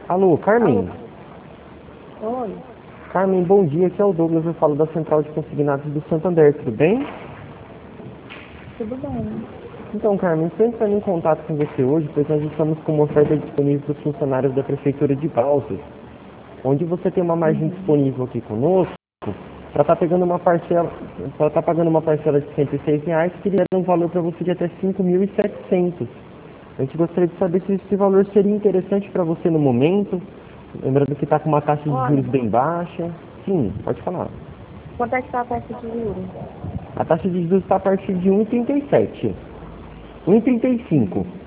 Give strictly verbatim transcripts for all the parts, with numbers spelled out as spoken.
Alô, Alô? Carmen? Oi, Carmen, bom dia, aqui é o Douglas, eu falo da Central de Consignados do Santander, tudo bem? tudo bem? Então, Carmen, estou entrando em contato com você hoje, pois nós estamos com uma oferta disponível para os funcionários da Prefeitura de Balsas, onde você tem uma margem Uhum. disponível aqui conosco, para estar pegando uma parcela, para estar pagando uma parcela de cento e seis reais, que iria dar um valor para você de até cinco mil e setecentos. A gente gostaria de saber se esse valor seria interessante para você no momento, lembrando que está com uma taxa de juros Olha, bem baixa. Sim, pode falar. quanto é que está a taxa de juros? A taxa de juros está a partir de um vírgula trinta e sete. um vírgula trinta e cinco. Hum.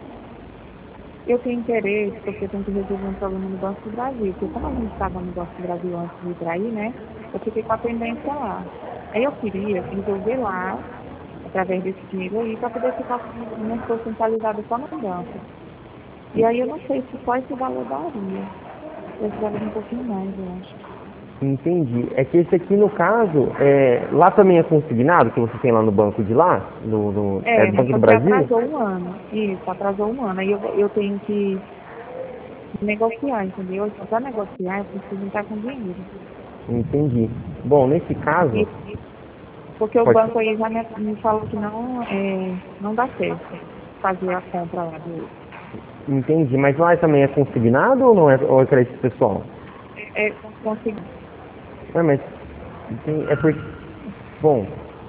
Eu tenho interesse porque eu tenho que resolver um problema no Banco do Brasil, porque como a gente estava no Banco do Brasil antes de ir para aí, né, eu fiquei com a pendência lá. Aí eu queria resolver lá, através desse dinheiro aí, para poder ficar com minhas coisas centralizadas só no banco. E aí eu não sei se só esse valor daria. Eu precisava de um pouquinho mais, eu acho. Entendi. É que esse aqui, no caso, é, lá também é consignado, que você tem lá no banco de lá? No, no- é É, do mas Banco só do que Brasil? atrasou um ano. Isso, atrasou um ano. Aí eu, eu tenho que negociar, entendeu? Então, para negociar, eu preciso estar com dinheiro. Entendi. Bom, nesse caso, E, porque o pode. banco aí já me, me falou que não, é, não dá certo fazer a compra lá do outro. Entendi. Mas lá também é consignado ou não é, ou é crédito pessoal? É, consegui. É, mas tem- é porque, bom,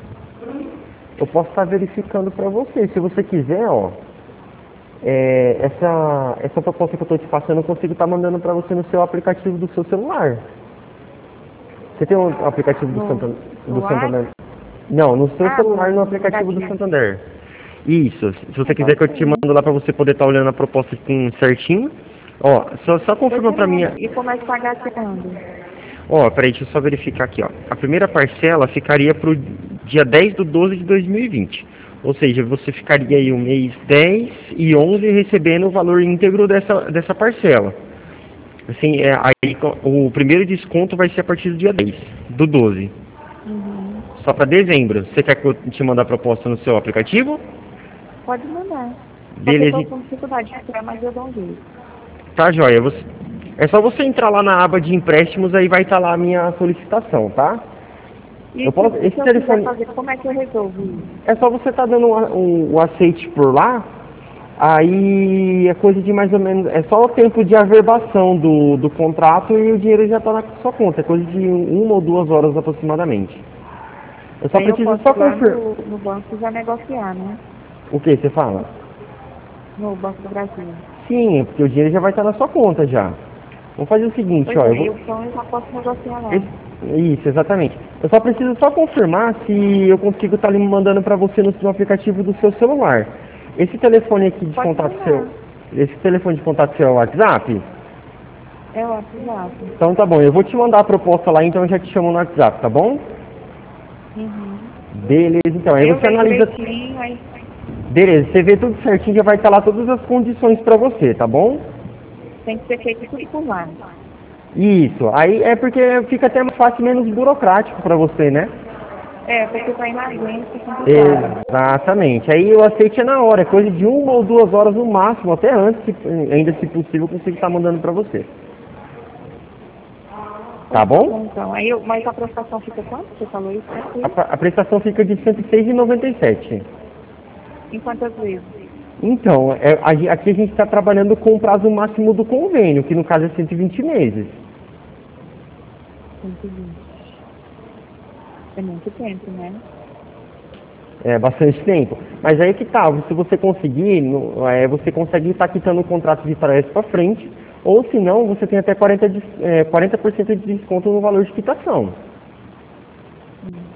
eu posso estar verificando para você. Se você quiser, ó, é, essa, essa proposta que eu estou te passando, eu consigo estar mandando para você no seu aplicativo do seu celular. Você tem um aplicativo do No, Santander? no Do WhatsApp? Santander? Não, no seu Ah, celular, no, no no aplicativo do aplicativo. Santander. Isso. Se É, você quiser pode que eu te ser. mando lá para você poder estar olhando a proposta com certinho. Ó, só, só Pois confirma me para mim. manda. E começa a pagar quando? Ó, peraí, deixa eu só verificar aqui, ó. A primeira parcela ficaria pro dia dez do doze de dois mil e vinte. Ou seja, você ficaria aí o mês dez e onze recebendo o valor íntegro dessa, dessa parcela. Assim, é, aí co- o primeiro desconto vai ser a partir do dia dez do doze. Uhum. Só para dezembro. Você quer que eu te mande a proposta no seu aplicativo? Pode mandar. Só que eu Beleza, tô com dificuldade de entrar, mas eu dou um jeito. tá joia. Você- É só você entrar lá na aba de empréstimos, aí vai estar lá a minha solicitação, tá? E Eu se, posso, e esse se eu quiser telefone, fazer, como é que eu resolvo isso? é só você estar dando um, um, um aceite por lá, aí é coisa de mais ou menos, é só o tempo de averbação do, do contrato e o dinheiro já está na sua conta, é coisa de uma ou duas horas aproximadamente. Eu só Aí eu preciso posso só ir lá confirmar. no, no banco e já negociar, né? O que você fala? No Banco do Brasil. Sim, porque o dinheiro já vai estar na sua conta já. Vamos fazer o seguinte, Pois ó, eu é, vou. eu, então eu já posso negociar lá. esse- Isso, exatamente. Eu só preciso só confirmar se eu consigo estar ali mandando para você no seu aplicativo do seu celular. Esse telefone aqui de Pode contato seu, mandar. esse telefone de contato seu é o WhatsApp? É o WhatsApp. Então tá bom, eu vou te mandar a proposta lá, então eu já te chamo no WhatsApp, tá bom? Uhum. Beleza, então. Aí Aí eu você vejo analisa. direitinho, aí Beleza, você vê tudo certinho, já vai estar lá todas as condições para você, tá bom? tem que ser feito tudo por lá. Isso. Aí é porque fica até mais fácil, menos burocrático para você, né? É, porque pra ir na agência é complicado. Exatamente. Aí o aceite é na hora, é coisa de uma ou duas horas no máximo, até antes, se- ainda se possível, eu consigo estar mandando para você. Tá Pois tá bom? bom, então. Aí eu, mas a prestação fica quanto? Você falou isso? Cento A, e- pa- a prestação fica de cento e seis reais e noventa e sete. Em quantas vezes? Então, é, a gen- aqui a gente está trabalhando com o prazo máximo do convênio, que no caso é cento e vinte meses. cento e vinte. É muito tempo, né? É bastante tempo. Mas aí que tá, se você conseguir, no- é, você consegue estar quitando o contrato de trás para frente, ou se não, você tem até quarenta, de- é, quarenta por cento de desconto no valor de quitação. Hum.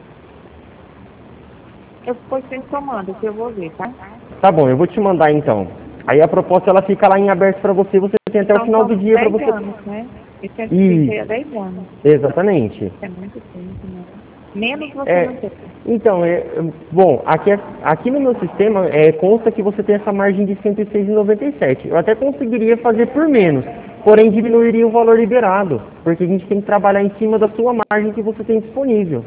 Eu depois tenho comando, que eu vou ver, tá? Tá bom, eu vou te mandar então. Aí a proposta ela fica lá em aberto para você, você tem até o Então final do são dia para dez você. anos, né? E cento e vinte Isso, é dez anos. exatamente. É muito tempo, né? Menos você É, não tem. então, é, bom, aqui, é- aqui no meu sistema é, consta que você tem essa margem de cento e seis reais e noventa e sete. Eu até conseguiria fazer por menos, porém diminuiria o valor liberado, porque a gente tem que trabalhar em cima da sua margem que você tem disponível.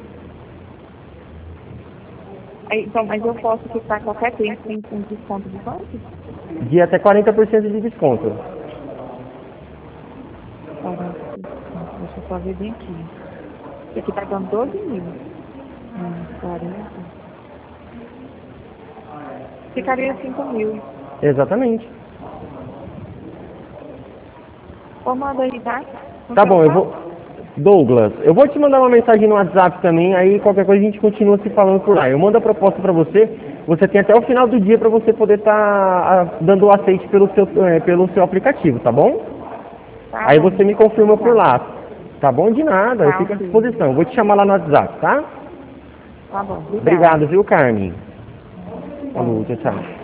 Aí, então, mas eu posso ficar qualquer tempo sem com desconto do banco? De até quarenta por cento de desconto. só ver bem aqui. Esse aqui tá dando doze mil. Hum, quarenta. Ficaria cinco mil. Exatamente. Ou manda aí, tá? Não Tá quero bom, eu falar? vou... Douglas, eu vou te mandar uma mensagem no WhatsApp também, aí qualquer coisa a gente continua se falando por lá. Eu mando a proposta pra você, você tem até o final do dia pra você poder estar dando o aceite pelo seu, é, pelo seu aplicativo, tá bom? Tá Aí bom. você me confirma por lá. Tá bom? De nada, eu Tá, fico à ok. disposição. Eu vou te chamar lá no WhatsApp, tá? Tá bom, obrigada. Obrigado, viu, Carmen? Falou, Bom. tchau, tchau.